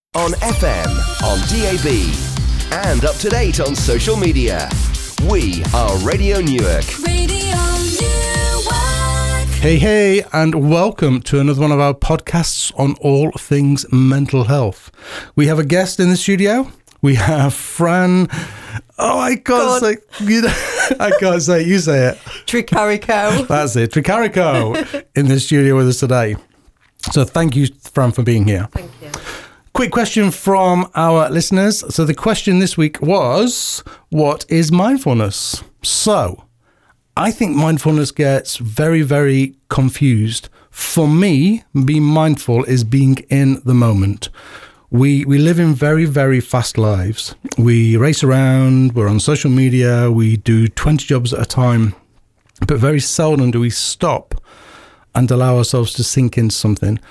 On FM, on DAB, and up to date on social media. We are Radio Newark. Radio Newark. Hey, and welcome to another one of our podcasts on all things mental health. We have a guest in the studio. We have Fran. Oh, I can't say. I can't say it. You say it. Tricarico. That's it. Tricarico in the studio with us today. So thank you, Fran, for being here. Thank you. Quick question from our listeners. So the question this week was, what is mindfulness? So I think mindfulness gets very, very confused. For me, being mindful is being in the moment. We live in very, very fast lives. We race around, we're on social media, we do 20 jobs at a time, but very seldom do we stop and allow ourselves to sink into something.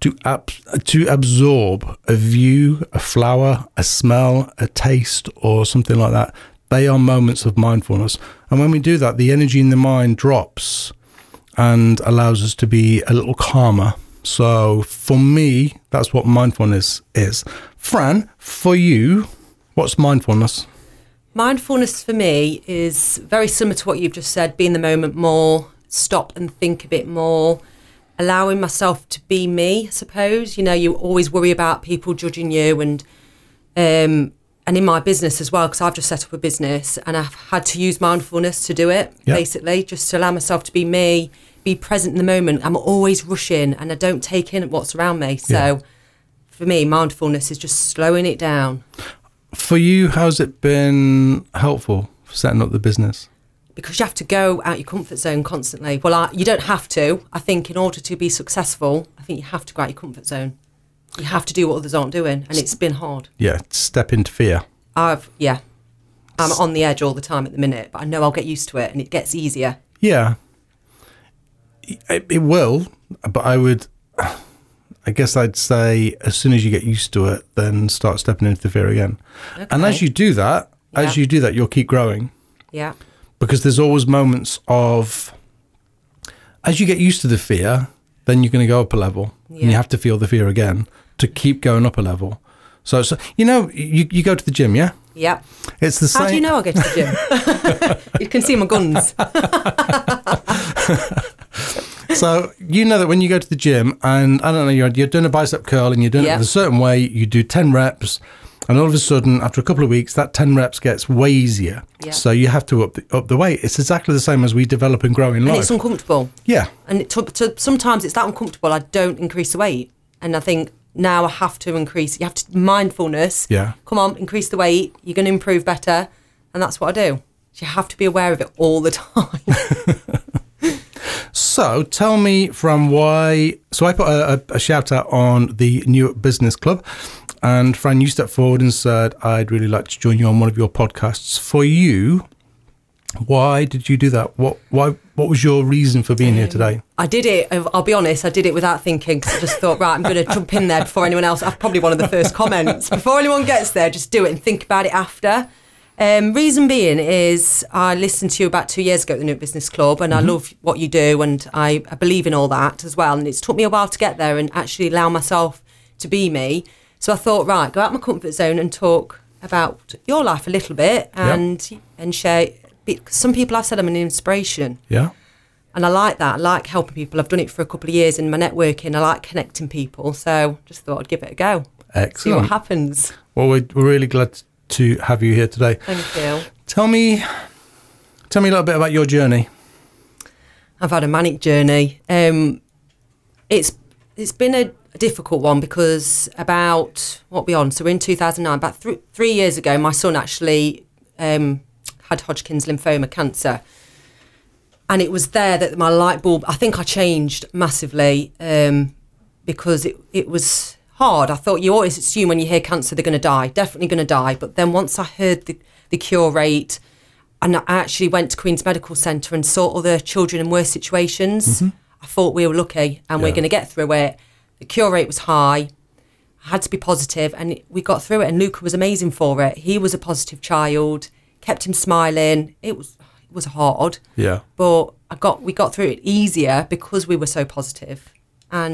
To absorb a view, a flower, a smell, a taste, or something like that. They are moments of mindfulness. And when we do that, the energy in the mind drops and allows us to be a little calmer. So for me, that's what mindfulness is. Fran, for you, what's mindfulness? Mindfulness for me is very similar to what you've just said, be in the moment more, stop and think a bit more. Allowing myself to be me, I suppose. You know, you always worry about people judging you, and in my business as well, because I've just set up a business and I've had to use mindfulness to do it, basically, just to allow myself to be me, be present in the moment. I'm always rushing and I don't take in what's around me. So for me, mindfulness is just slowing it down. For you, how's it been helpful for setting up the business? Because you have to go out your comfort zone constantly. Well, you don't have to. I think in order to be successful, I think you have to go out your comfort zone. You have to do what others aren't doing, and it's been hard. Yeah, step into fear. I'm on the edge all the time at the minute, but I know I'll get used to it, and it gets easier. Yeah, it will, but I guess I'd say as soon as you get used to it, then start stepping into the fear again. Okay. And as you do that, you'll keep growing. Yeah. Because there's always moments of, as you get used to the fear, then you're going to go up a level. And you have to feel the fear again to keep going up a level. So you know, you go to the gym, yeah? Yeah. It's the same. How do you know I go to the gym? You can see my guns. So you know that when you go to the gym, and I don't know, you're doing a bicep curl and you're doing it a certain way, you do 10 reps. And all of a sudden, after a couple of weeks, that 10 reps gets way easier. Yeah. So you have to up the weight. It's exactly the same as we develop and grow in life. And it's uncomfortable. Yeah. And sometimes it's that uncomfortable, I don't increase the weight. And I think now I have to increase. You have to, mindfulness. Yeah. Come on, increase the weight. You're going to improve better. And that's what I do. You have to be aware of it all the time. So tell me from why... So I put a shout out on the Newark Business Club. And Fran, you stepped forward and said, I'd really like to join you on one of your podcasts. For you, why did you do that? What was your reason for being here today? I did it, I'll be honest, I did it without thinking, because I just thought, right, I'm going to jump in there before anyone else. I'm probably one of the first comments. Before anyone gets there, just do it and think about it after. Reason being is I listened to you about 2 years ago at the Newark Business Club, and I love what you do, and I believe in all that as well. And it's took me a while to get there and actually allow myself to be me. So I thought, right, go out my comfort zone and talk about your life a little bit and share. Some people have said I'm an inspiration. Yeah. And I like that. I like helping people. I've done it for a couple of years in my networking. I like connecting people. So just thought I'd give it a go. Excellent. See what happens. Well, we're really glad to have you here today. Thank you. Tell me a little bit about your journey. I've had a manic journey. It's been a difficult one because about, what we on? So we're in 2009, about 3 years ago, my son actually had Hodgkin's lymphoma cancer. And it was there that my light bulb, I think I changed massively because it was hard. I thought you always assume when you hear cancer, they're going to die, definitely going to die. But then once I heard the cure rate, and I actually went to Queen's Medical Centre and saw other children in worse situations, I thought we were lucky and we're going to get through it. The cure rate was high. I had to be positive, and we got through it. And Luca was amazing for it. He was a positive child, kept him smiling. It was hard. Yeah. But we got through it easier because we were so positive. And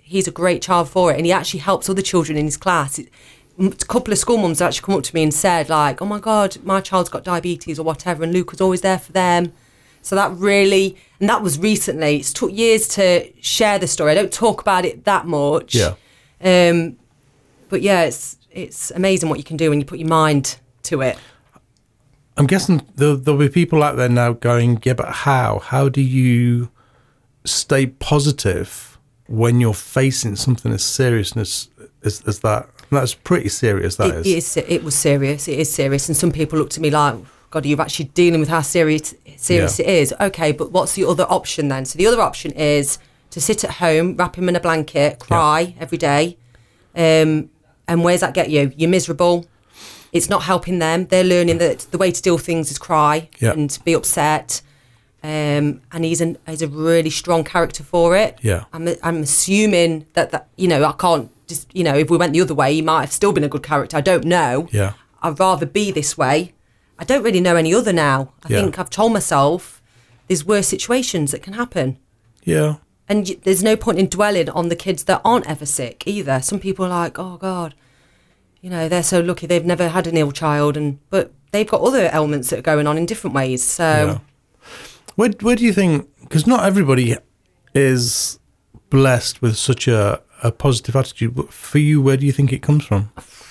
he's a great child for it, and he actually helps other children in his class. A couple of school mums actually come up to me and said, like, oh my God, my child's got diabetes or whatever, and Luke was always there for them. So that really, and that was recently. It's took years to share the story. I don't talk about it that much. Yeah. But yeah, it's amazing what you can do when you put your mind to it. I'm guessing there'll be people out there now going, yeah, but how? How do you stay positive when you're facing something as serious as that? And that's pretty serious, that is. It was serious. It is serious. And some people look to me like, God, you're actually dealing with how serious it is. Okay, but what's the other option then? So the other option is to sit at home, wrap him in a blanket, cry every day. And where's that get you? You're miserable. It's not helping them. They're learning that the way to deal with things is cry and be upset. And he's a really strong character for it. Yeah. I'm assuming that I can't just, if we went the other way, he might have still been a good character. I don't know. Yeah. I'd rather be this way. I don't really know any other now. I think I've told myself there's worse situations that can happen. Yeah. And there's no point in dwelling on the kids that aren't ever sick either. Some people are like, oh God, they're so lucky they've never had an ill child, but they've got other ailments that are going on in different ways. So, where do you think? Because not everybody is blessed with such a positive attitude. But for you, where do you think it comes from?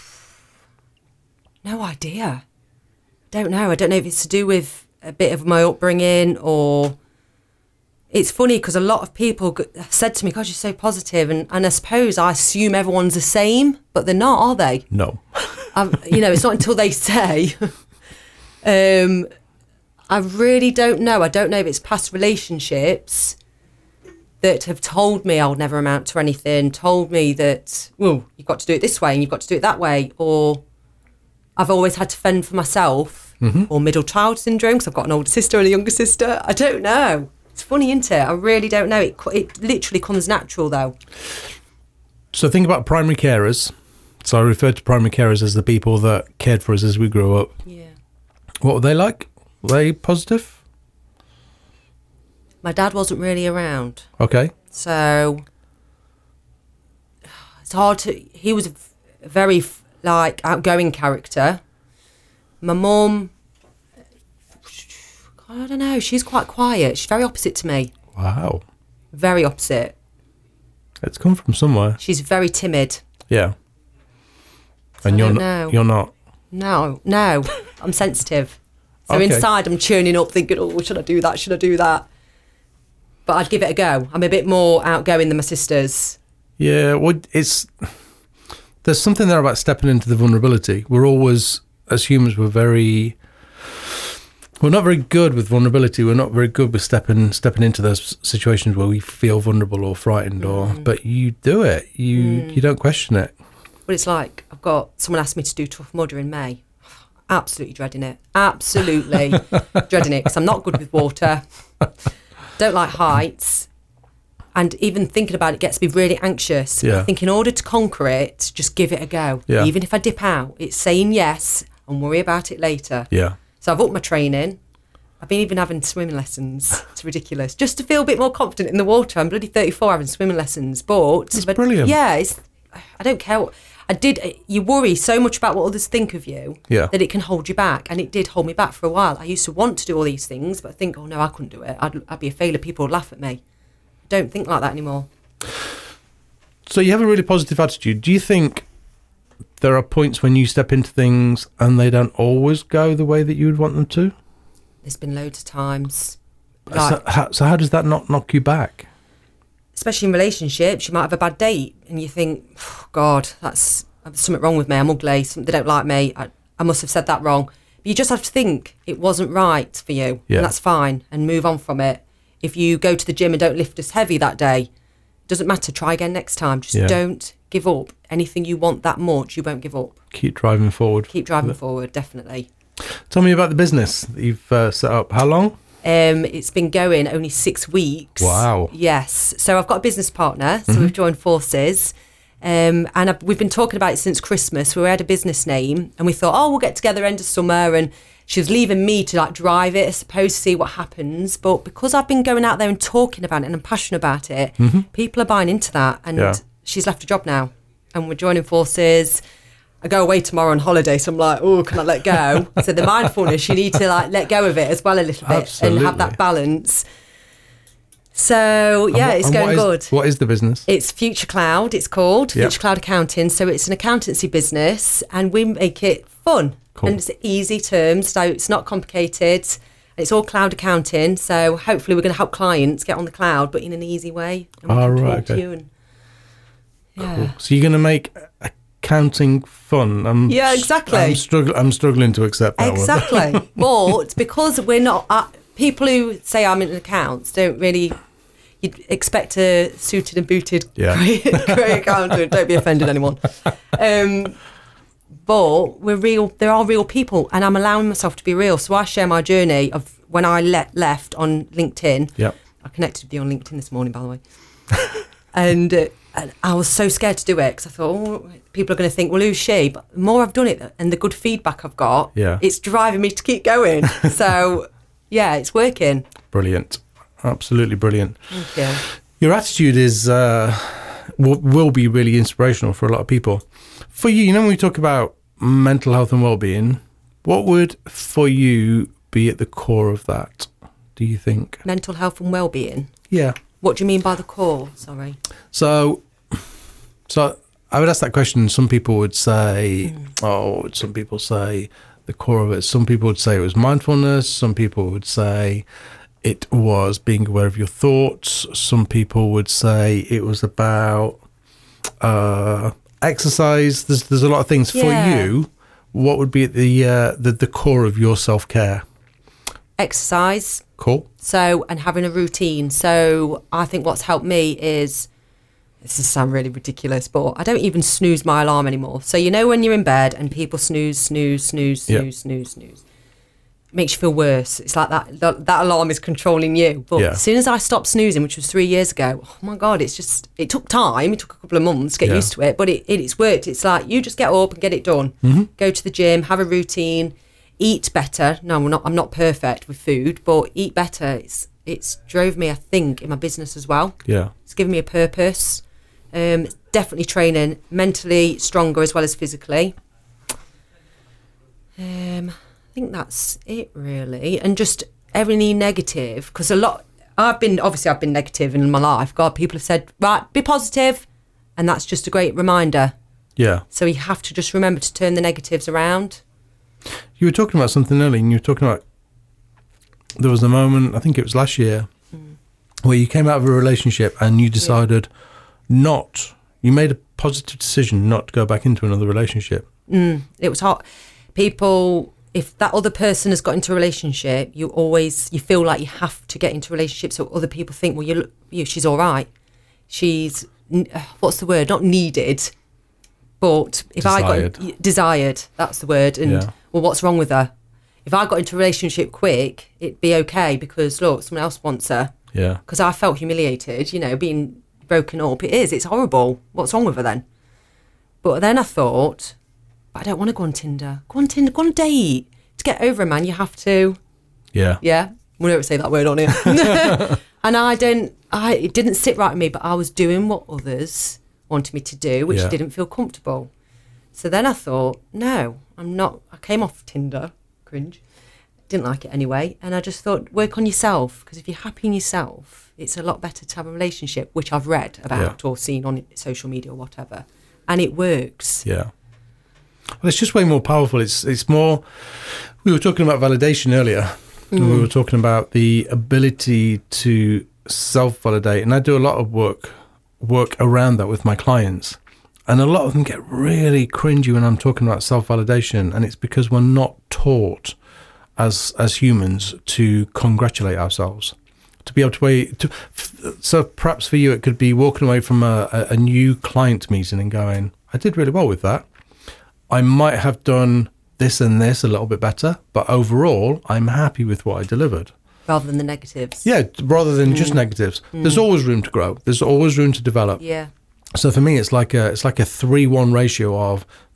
No idea. Don't know. I don't know if it's to do with a bit of my upbringing or. It's funny because a lot of people have said to me, God, you're so positive. And I suppose I assume everyone's the same, but they're not, are they? No. It's not until they say. I really don't know. I don't know if it's past relationships that have told me I'll never amount to anything, told me that, well, you've got to do it this way and you've got to do it that way. Or I've always had to fend for myself. Or middle child syndrome because I've got an older sister and a younger sister. I don't know. It's funny, isn't it? I really don't know. It literally comes natural, though. So think about primary carers. So I refer to primary carers as the people that cared for us as we grew up. Yeah. What were they like? Were they positive? My dad wasn't really around. Okay. So it's hard to... He was a very, outgoing character. My mum... I don't know. She's quite quiet. She's very opposite to me. Wow. Very opposite. It's come from somewhere. She's very timid. Yeah. So And you're not. No. I'm sensitive. So Okay. inside I'm churning up thinking, oh, should I do that? Should I do that? But I'd give it a go. I'm a bit more outgoing than my sisters. Yeah, well, there's something there about stepping into the vulnerability. We're always, as humans, we're not very good with vulnerability. We're not very good with stepping into those situations where we feel vulnerable or frightened. But you do it. You don't question it. But it's like I've got someone asked me to do Tough Mudder in May. Absolutely dreading it. Absolutely dreading it because I'm not good with water. Don't like heights. And even thinking about it gets me really anxious. Yeah. I think in order to conquer it, just give it a go. Yeah. Even if I dip out, it's saying yes and worry about it later. Yeah. So I've upped my training. I've been even having swimming lessons. It's ridiculous. Just to feel a bit more confident in the water. I'm bloody 34 having swimming lessons. But brilliant. Yeah, I don't care what I did. You worry so much about what others think of you that it can hold you back. And it did hold me back for a while. I used to want to do all these things, but I think, oh no, I couldn't do it. I'd be a failure. People would laugh at me. I don't think like that anymore. So you have a really positive attitude. Do you think there are points when you step into things and they don't always go the way that you would want them to? There's been loads of times. So how does that not knock you back? Especially in relationships, you might have a bad date and you think, oh, God, there's something wrong with me. I'm ugly. They don't like me. I must have said that wrong. But you just have to think it wasn't right for you. Yeah. And that's fine and move on from it. If you go to the gym and don't lift as heavy that day, doesn't matter. Try again next time. Just don't give up. Anything you want that much, you won't give up. Keep driving forward. Keep driving forward, definitely. Tell me about the business that you've set up. How long? It's been going only 6 weeks. Wow. Yes. So I've got a business partner. So we've joined forces. And we've been talking about it since Christmas. We had a business name and we thought, we'll get together end of summer. And she was leaving me to like drive it, I suppose, to see what happens. But because I've been going out there and talking about it and I'm passionate about it, people are buying into that. And she's left a job now and we're joining forces. I go away tomorrow on holiday, so I'm like, oh, can I let go? So the mindfulness, you need to like let go of it as well a little bit. Absolutely. And have that balance. So it's going good. What is the business? It's Future Cloud, it's called. Yep. Future Cloud Accounting. So it's an accountancy business and we make it fun. Cool. And it's easy terms, so it's not complicated. It's all cloud accounting. So hopefully we're going to help clients get on the cloud, but in an easy way. And we can talk to you and, Cool. So you're going to make accounting fun. Exactly. I'm struggling to accept that one. Exactly. But because we're not, people who say I'm in accounts don't really, you'd expect a suited and booted great accountant. Don't be offended, anyone. But we're real. There are real people, and I'm allowing myself to be real. So I share my journey of when I left on LinkedIn. Yep. I connected with you on LinkedIn this morning, by the way. and I was so scared to do it because I thought, people are going to think, well, who's she? But the more I've done it and the good feedback I've got, it's driving me to keep going. So, it's working. Brilliant. Absolutely brilliant. Thank you. Your attitude is will be really inspirational for a lot of people. For you, when we talk about mental health and well-being, what would, for you, be at the core of that, do you think? Mental health and well-being? Yeah. What do you mean by the core? Sorry. So I would ask that question. Some people would say, some people say the core of it. Some people would say it was mindfulness. Some people would say it was being aware of your thoughts. Some people would say it was about exercise. There's a lot of things for you. What would be at the core of your self-care? Exercise. Cool. So, and having a routine. So I think what's helped me is, this will sound really ridiculous, but I don't even snooze my alarm anymore. So when you're in bed and people snooze, it makes you feel worse. It's like that alarm is controlling you. But as soon as I stopped snoozing, which was 3 years ago, oh my God, it took time. It took a couple of months to get used to it, but it's worked. It's like, you just get up and get it done. Go to the gym, have a routine, eat better. No, I'm not perfect with food, but eat better. It's drove me, I think, in my business as well. Yeah. It's given me a purpose. It's definitely training mentally stronger as well as physically. I think that's it really. And just everything negative, because I've been negative in my life. God, people have said, right, be positive. And that's just a great reminder. Yeah. So you have to just remember to turn the negatives around. You were talking about something earlier, and you were talking about, there was a moment, I think it was last year, where you came out of a relationship and you decided you made a positive decision not to go back into another relationship. It was hard. People, if that other person has got into a relationship, you feel like you have to get into a relationship so other people think, well, she's all right. She's, what's the word? Not needed. But if desired, that's the word. And well, what's wrong with her? If I got into a relationship quick, it'd be okay because look, someone else wants her. Yeah. Because I felt humiliated, being broken up. It's horrible. What's wrong with her then? But then I thought, I don't want to go on Tinder. Go on a date. To get over a man, you have to. Yeah. Yeah. We'll never say that word on here. And it didn't sit right with me, but I was doing what others wanted me to do, which didn't feel comfortable. So then I thought, no, I'm not. I came off Tinder, cringe, didn't like it anyway, and I just thought, work on yourself, because if you're happy in yourself, it's a lot better to have a relationship, which I've read about or seen on social media or whatever, and it works. Yeah. Well, it's just way more powerful. It's more. We were talking about validation earlier. And we were talking about the ability to self-validate, and I do a lot of work around that with my clients, and a lot of them get really cringy when I'm talking about self-validation, and it's because we're not taught as humans to congratulate ourselves, to be able to so perhaps for you it could be walking away from a new client meeting and going, I did really well with that. I might have done this and this a little bit better, but overall I'm happy with what I delivered. Rather than the negatives. Yeah, rather than just negatives. There's always room to grow. There's always room to develop. Yeah. So for me, it's like a 3-1 ratio of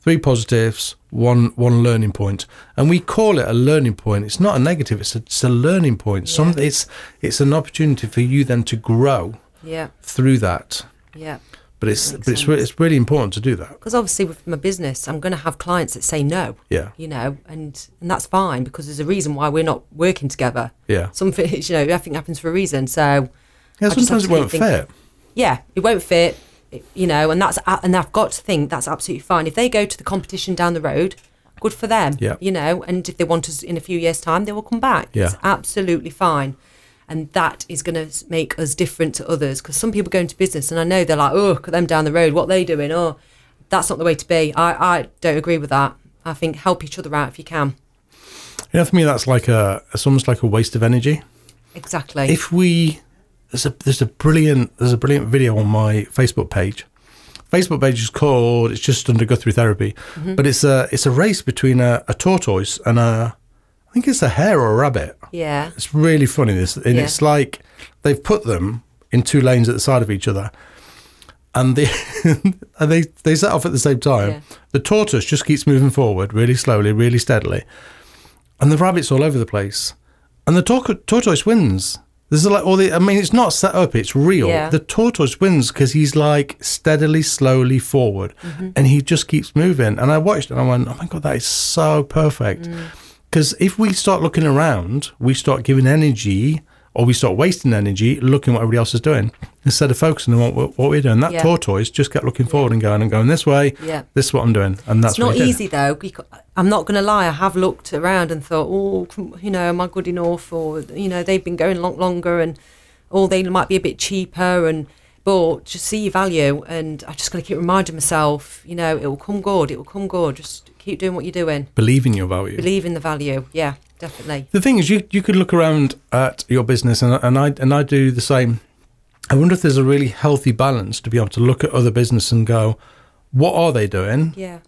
3 positives, one learning point, and we call it a learning point. It's not a negative; it's a learning point. Yeah. It's an opportunity for you then to grow Yeah. through that. Yeah. But it's Makes it's really important to do that. Because obviously with my business, I'm going to have clients that say no. Yeah. You know, and that's fine because there's a reason why we're not working together. Yeah. Something, you know, everything happens for a reason. So Yeah. I just Sometimes have it to won't think- fit. yeah, it won't fit, you know, and I've got to think that's absolutely fine. If they go to the competition down the road, good for them, Yeah. you know, and if they want us in a few years' time, they will come back. Yeah. It's absolutely fine. And that is going to make us different to others because some people go into business and I know they're like, oh, look at them down the road, what are they doing? Oh, that's not the way to be. I don't agree with that. I think help each other out if you can. You know, for me, that's it's almost like a waste of energy. Exactly. If we there's a brilliant video on my Facebook page. Facebook page is called, it's just under Guthrie Therapy, but it's a race between a tortoise and I think it's a hare or a rabbit. yeah. It's really funny. And it's like they've put them in 2 lanes at the side of each other, and they set off at the same time. Yeah. The tortoise just keeps moving forward really slowly, really steadily, and the rabbit's all over the place, and the tortoise wins. There's like it's not set up; it's real. Yeah. The tortoise wins because he's like steadily, slowly forward, and he just keeps moving. And I watched it and I went, "Oh my god, that is so perfect!" Because if we start looking around, we start giving energy, or we start wasting energy looking what everybody else is doing instead of focusing on what we're doing. That Yeah. tortoise just kept looking forward and going this way. Yeah. This is what I'm doing, and that's It's not what he did. easy though. I'm not going to lie. I have looked around and thought, oh, you know, am I good enough? Or you know, they've been going a lot longer, and they might be a bit cheaper. But just see your value, and I just got to keep reminding myself, you know, it will come good. It will come good. Just keep doing what you're doing. Believe in your value. Believe in the value. Yeah, definitely. The thing is, you could look around at your business, and I do the same. I wonder if there's a really healthy balance to be able to look at other business and go, what are they doing? Yeah,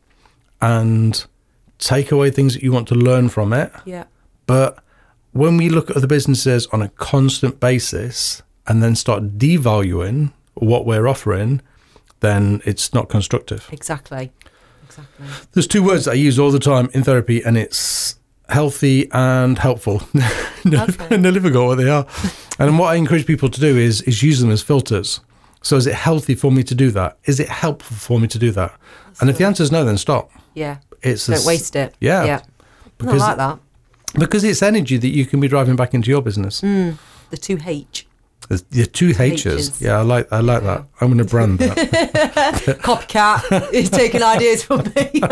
And take away things that you want to learn from it. yeah, But when we look at other businesses on a constant basis and then start devaluing what we're offering, then it's not constructive. exactly. There's 2 words that I use all the time in therapy, and it's healthy and helpful. Okay. I never forgot what they are. And what I encourage people to do is use them as filters. So is it healthy for me to do that? Is it helpful for me to do that? And if the answer is no, then stop. Yeah. It's Don't waste it. Yeah. Yeah. Because- I like that. Because it's energy that you can be driving back into your business. The 2H. There's the 2 H's. H's. Yeah, I like that. I'm going to brand that. Copycat is taking ideas from me.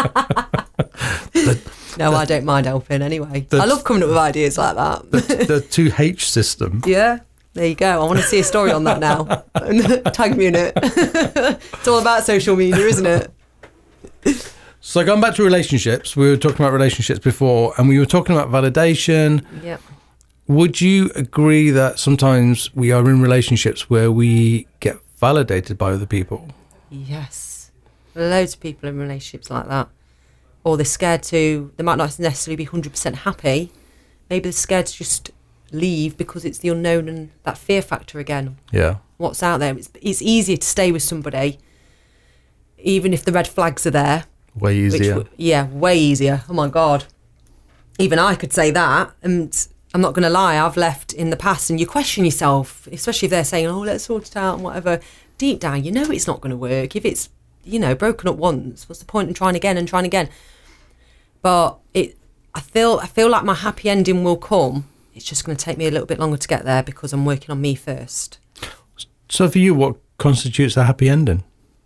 No, I don't mind helping anyway. I love coming up with ideas like that. The 2H system. Yeah, there you go. I want to see a story on that now. Tag me in it. It's all about social media, isn't it? So going back to relationships, we were talking about relationships before, and we were talking about validation. Yep. Would you agree that sometimes we are in relationships where we get validated by other people? Yes. Loads of people in relationships like that. Or they're scared to, they might not necessarily be 100% happy. Maybe they're scared to just leave because it's the unknown and that fear factor again. Yeah. What's out there. It's easier to stay with somebody, even if the red flags are there. Way easier. Way easier. Oh my God. Even I could say that. And I'm not going to lie, I've left in the past and you question yourself, especially if they're saying, oh, let's sort it out and whatever. Deep down, you know it's not going to work. If it's, you know, broken up once, what's the point in trying again and trying again? But I feel like my happy ending will come. It's just going to take me a little bit longer to get there because I'm working on me first. So for you, what constitutes a happy ending?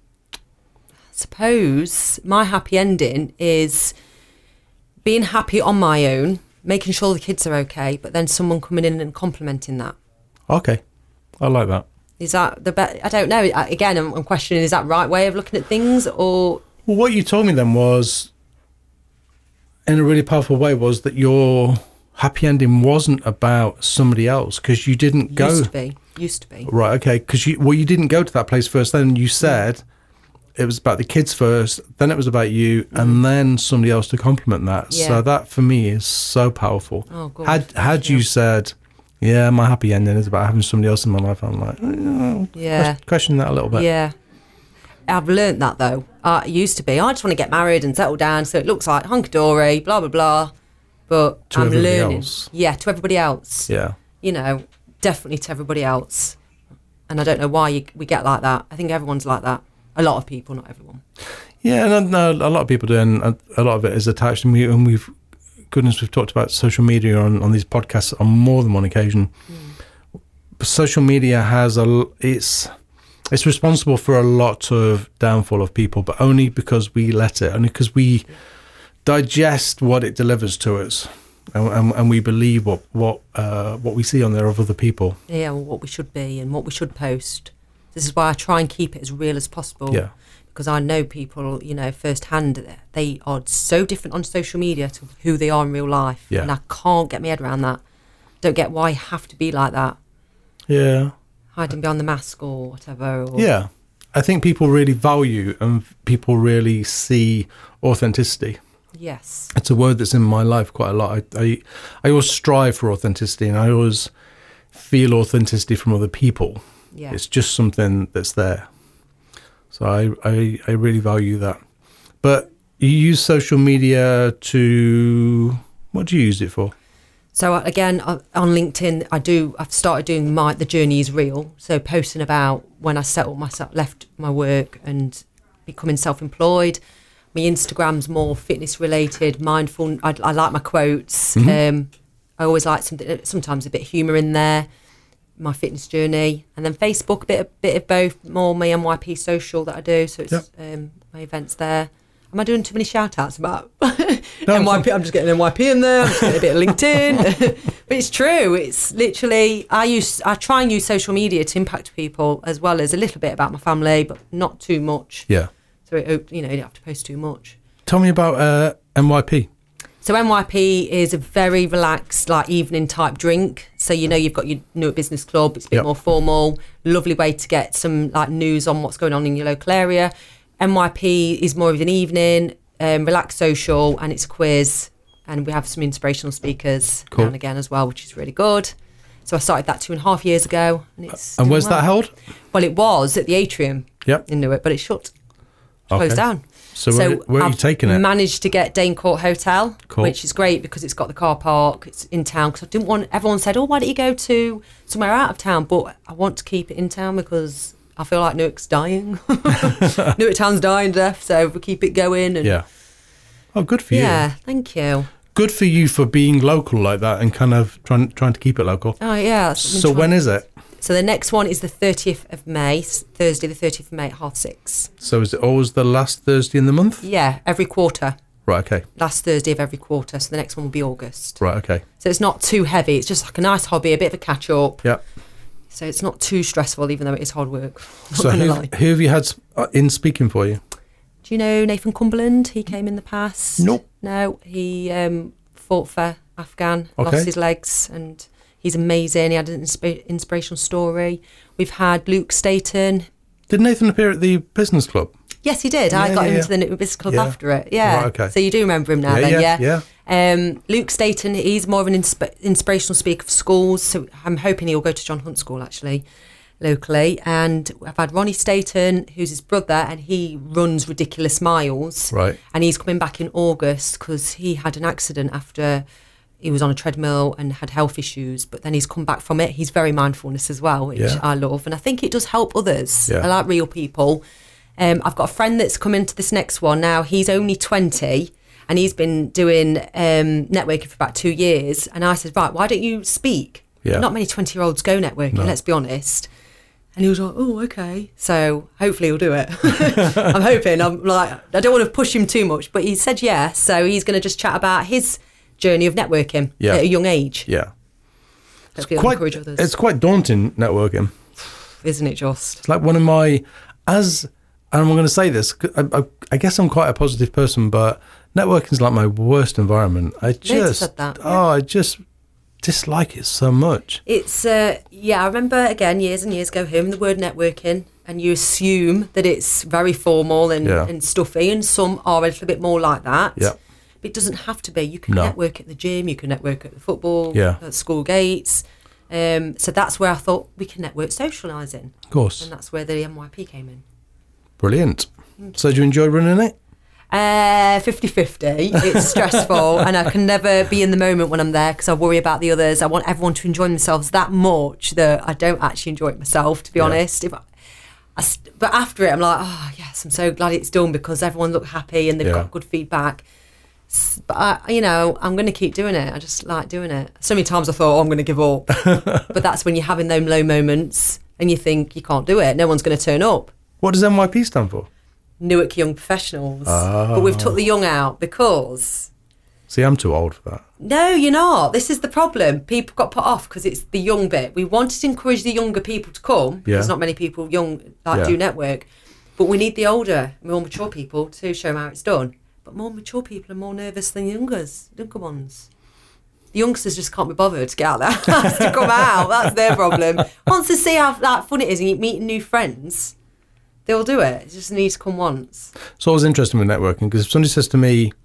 Suppose my happy ending is being happy on my own, making sure the kids are okay, but then someone coming in and complimenting that. Okay. I like that. Is that the best? I don't know. Again, I'm questioning, is that right way of looking at things or... Well, what you told me then was, in a really powerful way, was that your happy ending wasn't about somebody else because you didn't go... Used to be. Right, okay, because you didn't go to that place first. Then you said it was about the kids first, then it was about you, and then somebody else to compliment that. Yeah. So that for me is so powerful. Oh, God. Had you said, yeah, my happy ending is about having somebody else in my life, I'm like, Yeah. question that a little bit. Yeah. I've learnt that though. It used to be, I just want to get married and settle down so it looks like hunky-dory, blah, blah, blah. But To I'm everybody learning. else. Yeah, to everybody else. Yeah. You know, definitely to everybody else. And I don't know why we get like that. I think everyone's like that. A lot of people, not everyone. Yeah, and no, a lot of people do, and a lot of it is attached to me. And we've talked about social media on these podcasts on more than one occasion. But social media has it's responsible for a lot of downfall of people, but only because we let it, only because we digest what it delivers to us, and we believe what we see on there of other people. Yeah, well, what we should be and what we should post. This is why I try and keep it as real as possible. Yeah. Because I know people, you know, firsthand, they are so different on social media to who they are in real life. Yeah. And I can't get my head around that. Don't get why you have to be like that. Yeah. Hiding behind the mask or whatever. Or, Yeah. I think people really value and people really see authenticity. Yes. It's a word that's in my life quite a lot. I always strive for authenticity, and I always feel authenticity from other people. Yeah. It's just something that's there. So I really value that. But you use social media to, what do you use it for? So again, on LinkedIn, I've started doing the journey is real. So posting about when I settled myself, left my work and becoming self-employed. My Instagram's more fitness related, mindful. I like my quotes. I always like sometimes a bit of humour in there. My fitness journey, and then Facebook, a bit of both. More my NYP social that I do. So it's my events there. Am I doing too many shout outs about NYP? I'm just getting NYP in there. I'm just getting a bit of LinkedIn. But it's true. It's literally I try and use social media to impact people as well as a little bit about my family, but not too much. Yeah. So you don't have to post too much. Tell me about NYP. So NYP is a very relaxed, like evening type drink. So you've got your Newark Business Club. It's a bit more formal. Lovely way to get some like news on what's going on in your local area. NYP is more of an evening, relaxed social, and it's a quiz. And we have some inspirational speakers now and again as well, which is really good. So I started that 2.5 years ago, and it's And doing where's well. that held? Well, it was at the Atrium in Newark, but it's shut. Closed down. So where are you taking it? Managed to get Dane Court Hotel, Cool. which is great because it's got the car park. It's in town because I didn't want. Everyone said, "Oh, why don't you go to somewhere out of town?" But I want to keep it in town because I feel like Newark's dying. Newark town's dying to death, so we keep it going. And Yeah. Oh, good for you. yeah, thank you. Good for you for being local like that and kind of trying to keep it local. Oh yeah. that's what I've So been when trying- is it? So the next one is the 30th of May, Thursday the 30th of May at 6:30. So is it always the last Thursday in the month? Yeah, every quarter. Right, okay. Last Thursday of every quarter. So the next one will be August. Right, okay. So it's not too heavy. It's just like a nice hobby, a bit of a catch up. Yeah. So it's not too stressful, even though it is hard work. I'm So not gonna who lie. have you had in speaking for you? Do you know Nathan Cumberland? He came in the past. Nope. No, he fought for Afghan, Okay. lost his legs, and he's amazing. He had an inspirational story. We've had Luke Staton. Did Nathan appear at the business club? Yes, he did. I Yeah, got him yeah. into the New Business Club Yeah. after it. Yeah. Right, okay. So you do remember him now, Yeah, then? yeah. Luke Staton, he's more of an inspirational speaker for schools. So I'm hoping he'll go to John Hunt School, actually, locally. And I've had Ronnie Staton, who's his brother, and he runs Ridiculous Miles. Right. And he's coming back in August because he had an accident after he was on a treadmill and had health issues, but then he's come back from it. He's very mindfulness as well, which Yeah. I love. And I think it does help others. Yeah. I like real people. I've got a friend that's come into this next one now. He's only 20 and he's been doing networking for about 2 years. And I said, right, why don't you speak? Yeah. Not many 20-year-olds go networking, No. let's be honest. And he was like, oh, okay. So hopefully he'll do it. I'm hoping. I'm like, I don't want to push him too much, but he said yes. So he's going to just chat about his journey of networking Yeah. at a young age. Yeah. Hopefully it'll encourage others. It's quite daunting networking. Isn't it just? It's like one of my, and I'm going to say this, I guess I'm quite a positive person, but networking is like my worst environment. I said that, yeah. I just dislike it so much. It's, I remember, again, years and years ago, hearing the word networking, and you assume that it's very formal and, Yeah. and stuffy, and some are a little bit more like that. Yeah. But it doesn't have to be. You can No. network at the gym, you can network at the football, Yeah. at school gates. So that's where I thought we can network socialising. Of course. And that's where the NYP came in. Brilliant. So do you enjoy running it? 50-50. It's stressful and I can never be in the moment when I'm there because I worry about the others. I want everyone to enjoy themselves that much that I don't actually enjoy it myself, to be honest. But after it, I'm like, oh, yes, I'm so glad it's done because everyone looked happy and they've got good feedback. But, I'm going to keep doing it. I just like doing it. So many times I thought, I'm going to give up. But that's when you're having those low moments and you think you can't do it. No one's going to turn up. What does NYP stand for? Newark Young Professionals. But we've took the young out because... See, I'm too old for that. No, you're not. This is the problem. People got put off because it's the young bit. We wanted to encourage the younger people to come. There's not many people young that do network. But we need the older, more mature people to show them how it's done. But more mature people are more nervous than younger ones. The youngsters just can't be bothered to get out there to come out. That's their problem. Once they see how fun it is and you're meeting new friends... They'll do it. It just needs to come once. It's always interesting with networking because if somebody says to me,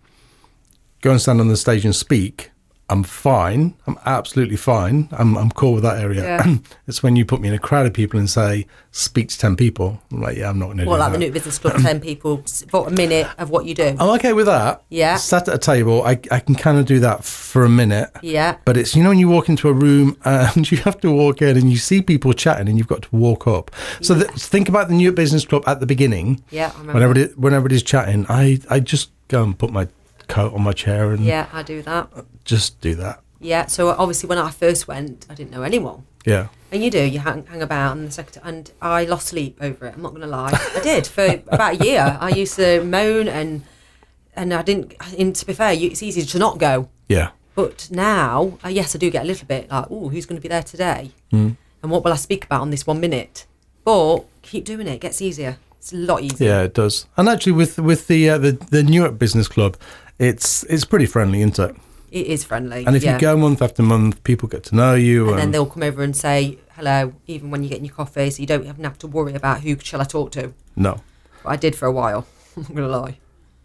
go and stand on the stage and speak, I'm fine. I'm absolutely fine. I'm cool with that area. Yeah. It's when you put me in a crowd of people and say, speak to 10 people. I'm like, yeah, I'm not going to do that. Like the New Business Club, 10 people for a minute of what you do. I'm okay with that. Yeah. Sat at a table, I can kind of do that for a minute. Yeah. But it's, when you walk into a room and you have to walk in and you see people chatting and you've got to walk up. So think about the New Business Club at the beginning. Yeah, I remember. When everybody's chatting, I just go and put my coat on my chair and... Yeah, I do that. Just do that. Yeah, so obviously when I first went, I didn't know anyone. Yeah. And you hang about and the secretary, and I lost sleep over it, I'm not going to lie. I did, for about a year. I used to moan and I didn't, and to be fair, it's easy to not go. Yeah. But now, yes, I do get a little bit like, oh, who's going to be there today? And what will I speak about on this 1 minute? But keep doing it, it gets easier. It's a lot easier. Yeah, it does. And actually with the Newark Business Club, it's pretty friendly, isn't it? It is friendly. And if you go month after month, people get to know you. And then they'll come over and say hello, even when you're getting your coffee, so you don't even have to worry about who shall I talk to. No. But I did for a while, I'm not going to lie.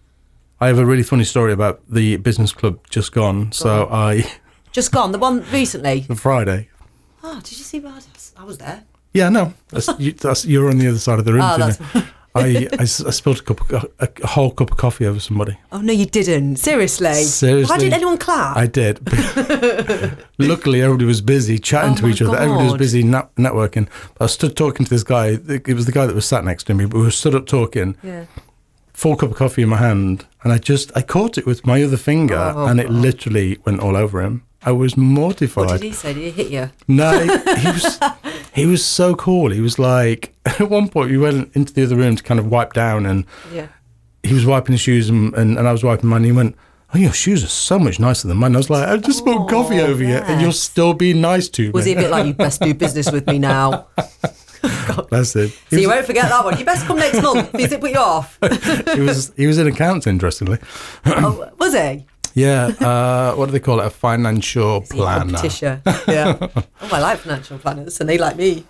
I have a really funny story about the business club just gone. Just gone, the one recently? Friday. Oh, did you see that? I was there. Yeah, no. You're on the other side of the room. Oh, that's... I spilled a whole cup of coffee over somebody. Oh, no, you didn't. Seriously? Seriously. Why didn't anyone clap? I did. Luckily, everybody was busy chatting to each other. Everybody was busy networking. I stood talking to this guy. It was the guy that was sat next to me, but we were stood up talking. Yeah. Full cup of coffee in my hand. And I caught it with my other finger and it literally went all over him. I was mortified. What did he say? Did he hit you? No, he was so cool. He was like, at one point we went into the other room to kind of wipe down and he was wiping his shoes and I was wiping mine and he went, oh, your shoes are so much nicer than mine. I was like, I just spilled coffee over you and you're still being nice to me. Was he a bit like, you best do business with me now? God. That's it. So you won't forget that one. You best come next month. Does it put you off? he was in accounts, interestingly. Oh, was he? Yeah, what do they call it? A financial planner. Competition. Yeah. Oh, I like financial planners, and they like me.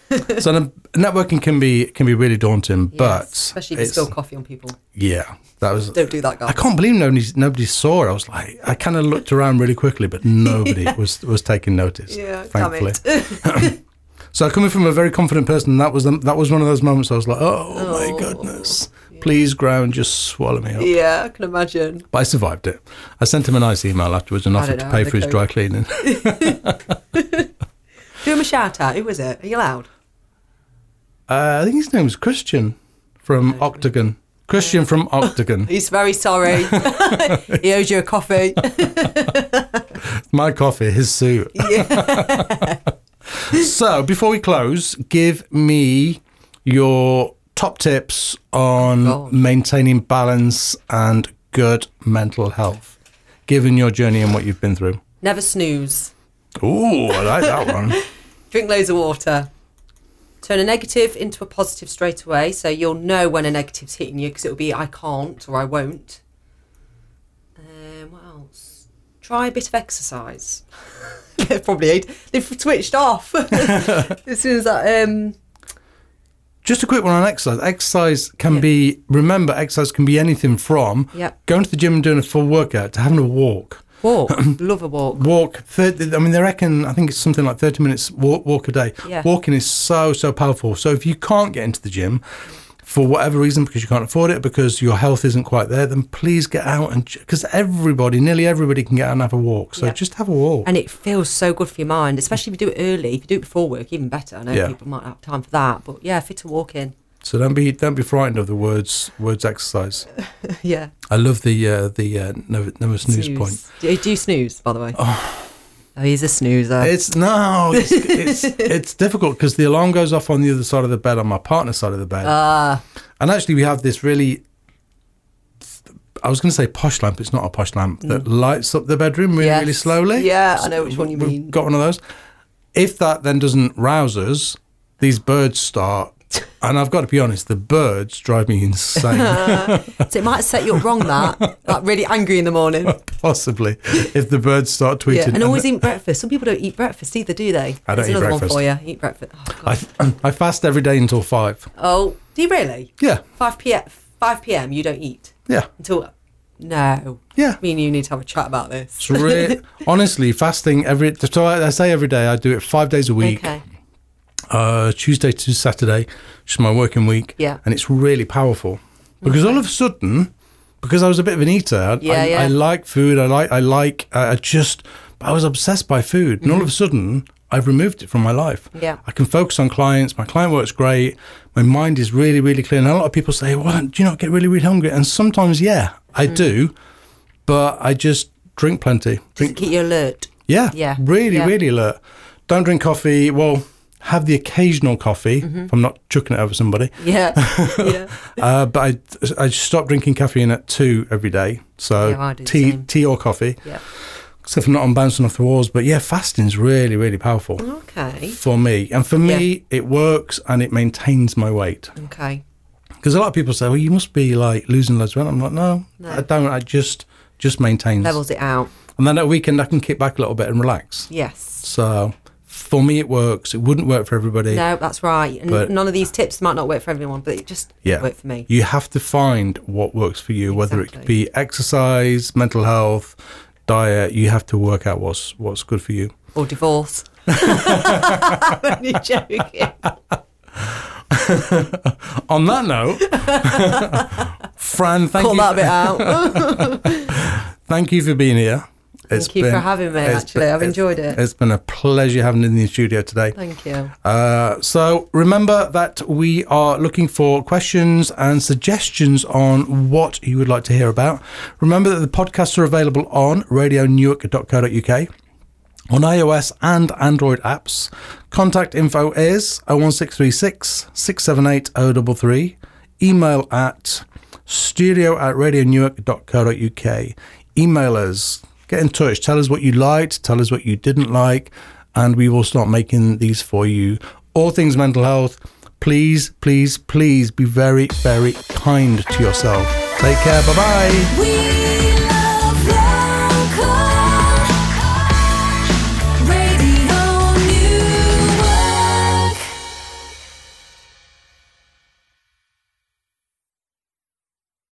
So networking can be really daunting, but especially if you spill coffee on people. Yeah, that was. Don't do that, guys. I can't believe nobody saw it. I was like, I kind of looked around really quickly, but nobody was taking notice. Yeah, thankfully. Damn it. So coming from a very confident person, that was one of those moments I was like, oh my goodness. Please, ground, just swallow me up. Yeah, I can imagine. But I survived it. I sent him a nice email afterwards and offered to pay for his dry cleaning. Do him a shout out. Who was it? Are you allowed? I think his name was Christian from Octagon. Christian from Octagon. He's very sorry. He owes you a coffee. My coffee, his suit. Yeah. So, before we close, give me your top tips on maintaining balance and good mental health, given your journey and what you've been through. Never snooze. Ooh, I like that one. Drink loads of water. Turn a negative into a positive straight away, so you'll know when a negative's hitting you, because it'll be I can't or I won't. What else? Try a bit of exercise. Probably they've switched off as soon as that. Just a quick one on exercise. Exercise can be anything from going to the gym and doing a full workout to having a walk. Love a walk. They reckon, I think it's something like 30 minutes walk a day. Yeah. Walking is so powerful. So if you can't get into the gym, for whatever reason, because you can't afford it, because your health isn't quite there, then please get out and, because nearly everybody can get out and have a walk. So Yep. just have a walk. And it feels so good for your mind, especially if you do it early. If you do it before work, even better. I know Yeah. people might not have time for that, but yeah, fit to walk in. So don't be frightened of the words exercise. Yeah. I love the never snooze point. Do you snooze, by the way? Oh, he's a snoozer. It's difficult because the alarm goes off on the other side of the bed, on my partner's side of the bed. And actually we have this really, I was going to say posh lamp. It's not a posh lamp that lights up the bedroom really, Yes. really slowly. Yeah, I know which one you We've mean. got one of those. If that then doesn't rouse us, these birds start. And I've got to be honest, the birds drive me insane. So it might set you up wrong, that. Like really angry in the morning. Possibly, if the birds start tweeting. Yeah, and always eat breakfast. Some people don't eat breakfast either, do they? I don't There's eat another breakfast. one for you. Eat breakfast. Oh, God. I fast every day until 5. Oh, do you really? Yeah, 5 p.m. you don't eat yeah, until... No. yeah. Me and you need to have a chat about this. It's really, honestly, fasting so I say every day. I do it 5 days a week. Okay. Tuesday to Saturday, which is my working week. Yeah. And it's really powerful because all of a sudden, because I was a bit of an eater, I like food. I was obsessed by food, and all of a sudden, I've removed it from my life. Yeah. I can focus on clients. My client work's great. My mind is really, really clear. And a lot of people say, "Well, do you not get really, really hungry?" And sometimes, yeah, I do, but I just drink plenty. Just keep you alert. Yeah, Yeah. really, Yeah. really alert. Don't drink coffee. Well, have the occasional coffee if I'm not chucking it over somebody. Yeah. Yeah. But I stopped drinking caffeine at 2 every day. So Yeah, I do the same. tea or coffee. Yeah. Except for not on bouncing off the walls. But yeah, fasting's really, really powerful Okay. for me. And for me, it works and it maintains my weight. Okay. Because a lot of people say, well, you must be like losing loads of weight. I'm like, no, I don't. I just maintains. Levels it out. And then at a weekend, I can kick back a little bit and relax. Yes. So for me, it works. It wouldn't work for everybody. No, that's right. And But- none of these tips might not work for everyone, but it just worked for me. You have to find what works for you, whether it could Exactly. be exercise, mental health, diet. You have to work out what's good for you. Or divorce. I'm only joking. On that note, Fran, thank Call you. that bit out. Thank you for being here. Thank you for having me, actually. I've enjoyed it. It's been a pleasure having you in the studio today. Thank you. So remember that we are looking for questions and suggestions on what you would like to hear about. Remember that the podcasts are available on radionewark.co.uk, on iOS and Android apps. Contact info is 01636 678 033. Email at studio@radionewark.co.uk. Email us. Get in touch. Tell us what you liked. Tell us what you didn't like. And we will start making these for you. All things mental health. Please, please, please be very, very kind to yourself. Take care. Bye-bye. We